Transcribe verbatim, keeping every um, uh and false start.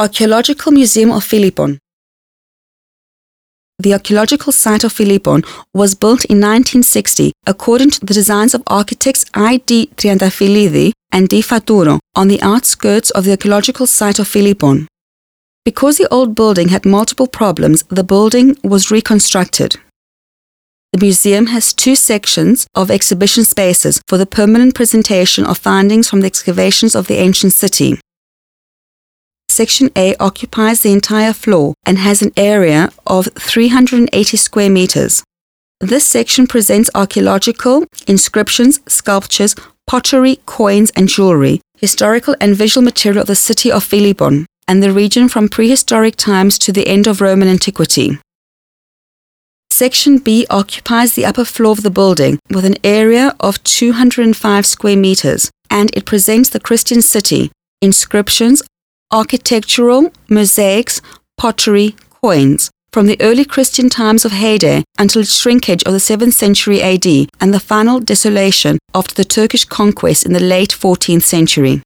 Archaeological Museum of Philippon. The archaeological site of Philippon was built in nineteen sixty according to the designs of architects I D Triantafilidi and D Faturo on the outskirts of the archaeological site of Philippon. Because the old building had multiple problems, the building was reconstructed. The museum has two sections of exhibition spaces for the permanent presentation of findings from the excavations of the ancient city. Section A occupies the entire floor and has an area of three hundred eighty square meters. This section presents archaeological, inscriptions, sculptures, pottery, coins and jewelry, historical and visual material of the city of Philippon and the region from prehistoric times to the end of Roman antiquity. Section B occupies the upper floor of the building with an area of two hundred five square meters, and it presents the Christian city, inscriptions, architectural, mosaics, pottery, coins, from the early Christian times of heyday until its shrinkage of the seventh century A D and the final desolation after the Turkish conquest in the late fourteenth century.